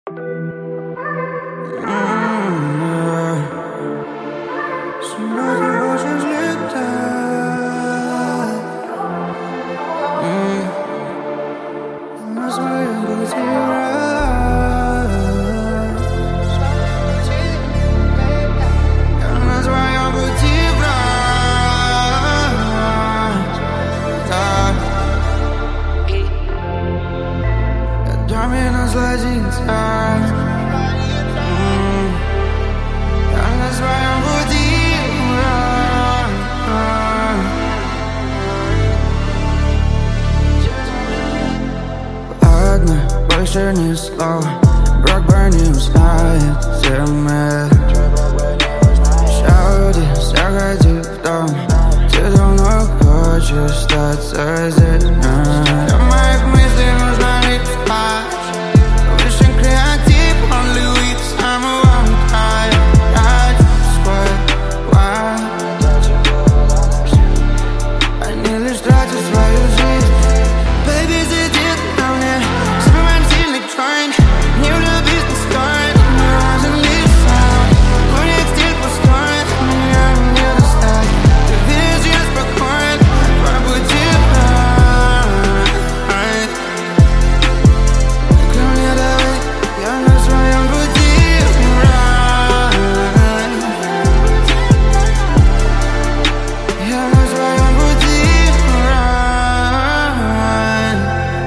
Больше ни слова, брак бы не узнает темы. Шауди, заходи в дом, ты давно хочешь остаться здесь. Для моих мыслей нужна лишь спать. Высший креатив, он Луис, I'm a one time. I just swear, они лишь тратят свою жизнь. Baby, сидит на мне, забываем сильный joint. Не влюбись, не стоит, не важен лишь сам. У них стиль пустой, меня не достать. Ты видишь, я спокоен, по пути right. Ко мне давай, я на своем пути right. Я на своем пути right.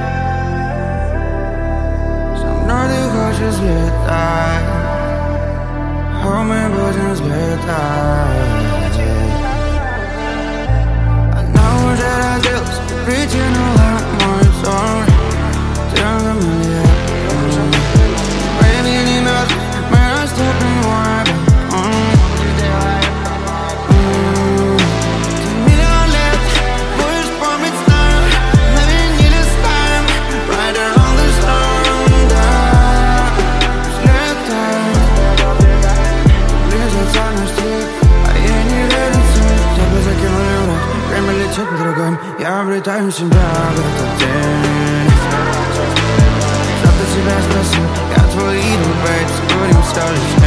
Со мной ты хочешь взлетать, oh, мы будем взлетать. Она уже разделась, притянула мой сон. Ты на мне, baby, не надо, мы растопим мой балкон. Ты миллион лет будешь помнить старым, на виниле старым. Rider on the storm, да, взлетаем. Близится наш стих, а я не верю в свет. Тебя закинули в рот, время летит по-другому. Я обретаю себя в этот день. Завтра тебя спросил, я твой идол, babe, будем все лишь